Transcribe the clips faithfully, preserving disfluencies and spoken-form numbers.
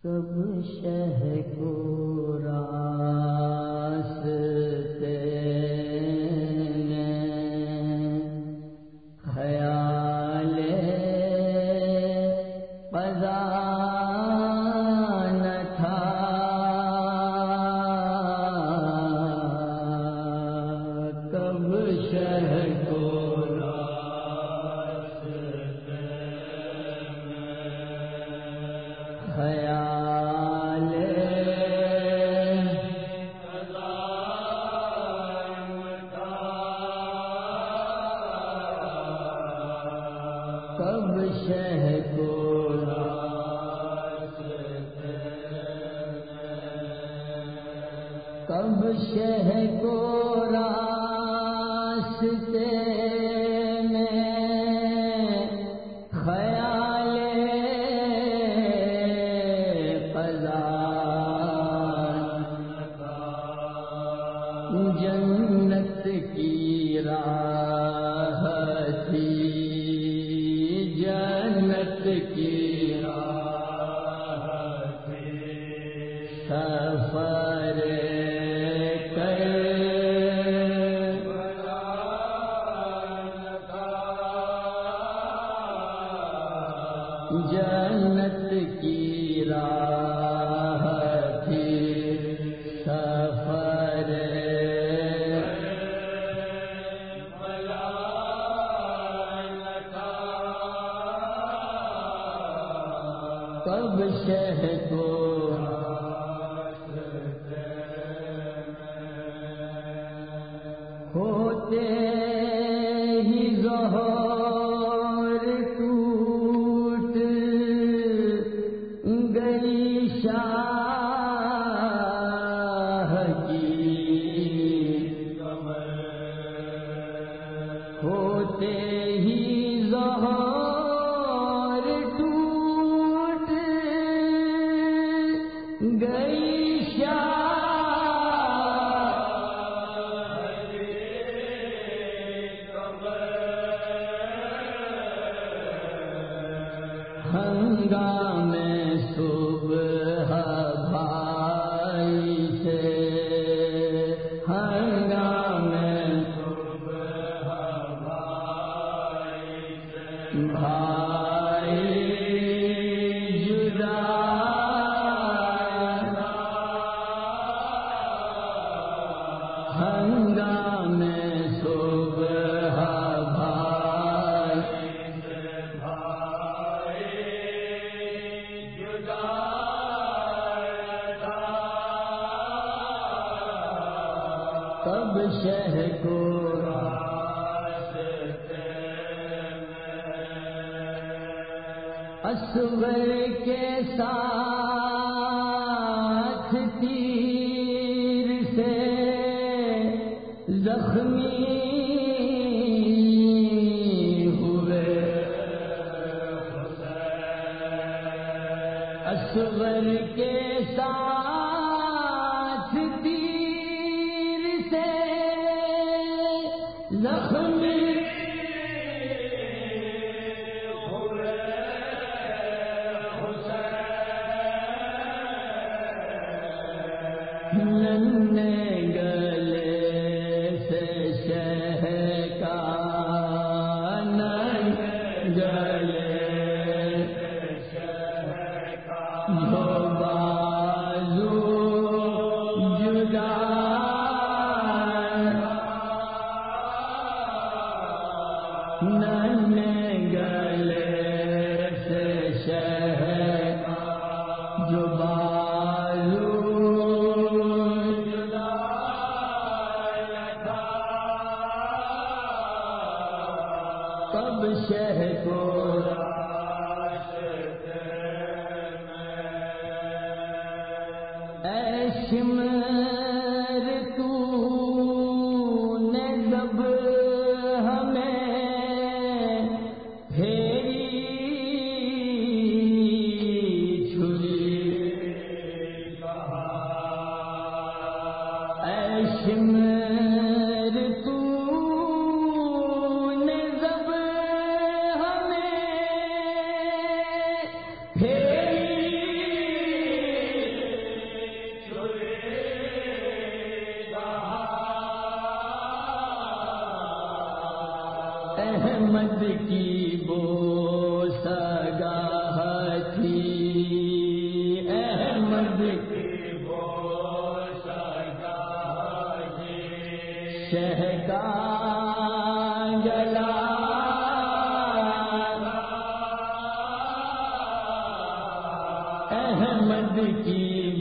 کب شہ کو راستے میں خیال قضا نہ تھا، کب شہ کو خیال قضا نہ تھا، کب شہ کو راستے میں، کب شہ کو راستے میں خیال جنت کی راہ تھی، جنت کی راہ تھی، سفر کر جنت کی راہ تھی، سفر کب شہ کو ہوتے ہی ظہور ٹوٹ گئی شاہ کی کمر، ہوتے ہی ظہور ٹوٹ گئی شاہ ہنگامے صبح بھائی سے، ہنگامے صبح بھائی سے، بھائی جدا ہنگامے صبح بھائی سے، بھائی جدا کب شہ کو راستے میں، اصغر کے ساتھ تیر سے زخمی ہوئے حسین، اصغر کے ساتھ تیر سے زخمی ہوئے حسین، ننھے گلے سے شہ کا، ننھے گلے سے شہ کا جو بازو جدا، ننھے گلے سے شہ کا جو بازو کب شہ کو راستے میں، اے شمر تو نے جب ہمیں پھیری چھری کہا، اے شمر تو نے جب ہمیں پھیری کا جلا احمد کی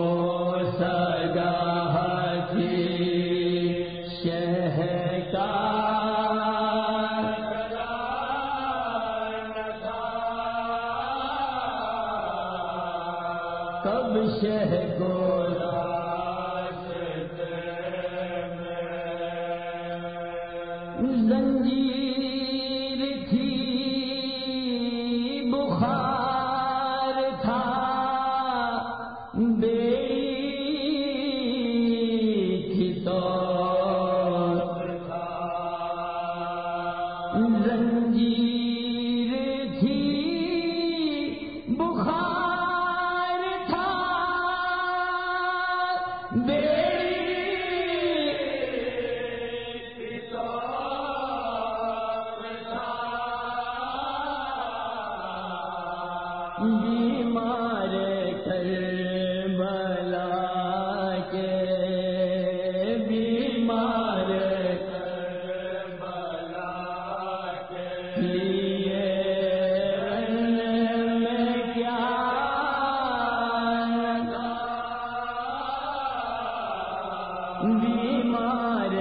بوسگاہ تھی شہ کا کب شہ کو زنجیر تھی بخار تھا بیڑی تھی تو زنجیر تھی بخار تھا بیمار کربلا کے بیمار کربلا کے لیے میں کیا بیمار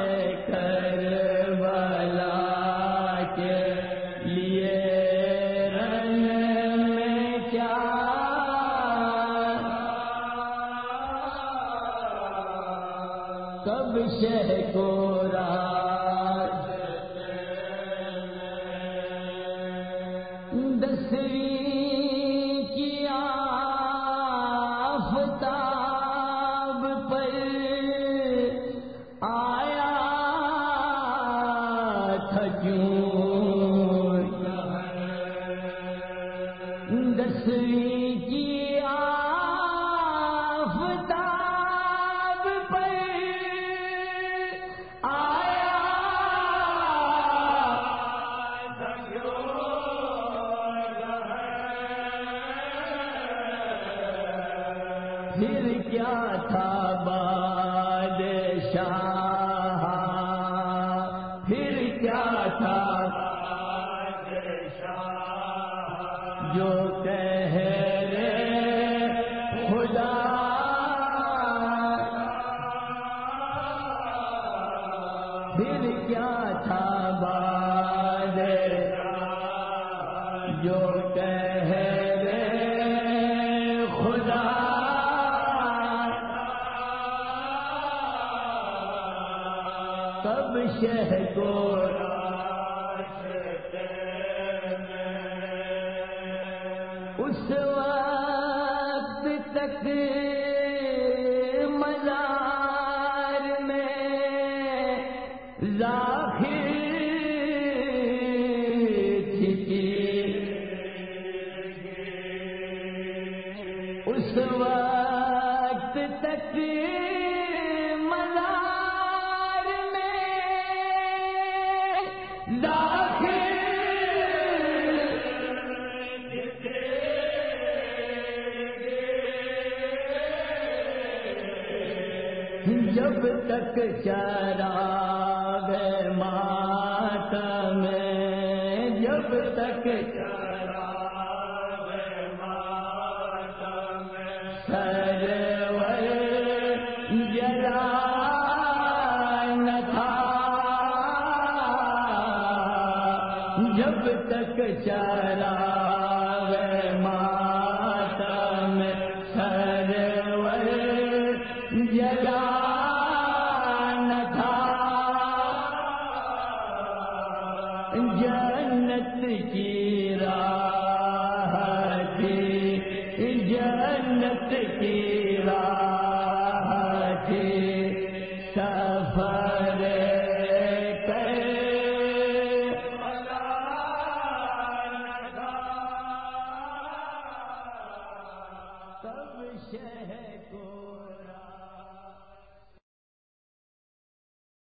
کربلا کے لیے کب شہ کو راج دسویں کی آفتاب پر آیا تھا کیوں دسویں کی پھر کیا تھا بادشاہ پھر کیا تھا بادشاہ جو کہہ رے خدا پھر کیا تھا بادشاہ جو کہہ رے خدا کب شہ کو اس وقت تک مزار میں ظاہر تھی اس وقت تک جب تک چراغ ماتم جب تک چراغ ماتم سرور جلا نہ تھا جب تک چراغ ماتم سرور جلا جنت کی راہ تھی جنت کی راہ تھی سفر کر تب شہ کو